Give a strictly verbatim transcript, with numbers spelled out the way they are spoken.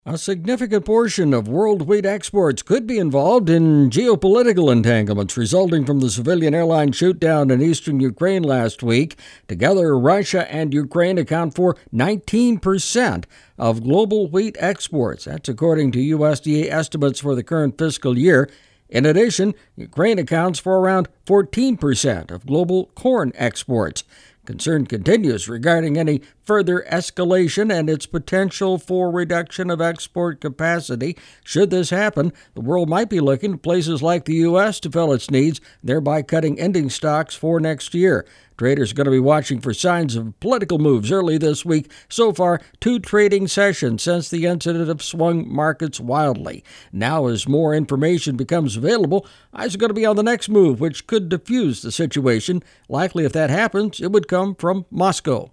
A significant portion of world wheat exports could be involved in geopolitical entanglements resulting from the civilian airline shootdown in eastern Ukraine last week. Together, Russia and Ukraine account for nineteen percent of global wheat exports. That's according to U S D A estimates for the current fiscal year. In addition, Ukraine accounts for around fourteen percent of global corn exports. Concern continues regarding any further escalation and its potential for reduction of export capacity. Should this happen, the world might be looking to places like the U S to fill its needs, thereby cutting ending stocks for next year. Traders are going to be watching for signs of political moves early this week. So far, two trading sessions since the incident have swung markets wildly. Now, as more information becomes available, eyes are going to be on the next move, which could diffuse the situation. Likely, if that happens, it would come from Moscow.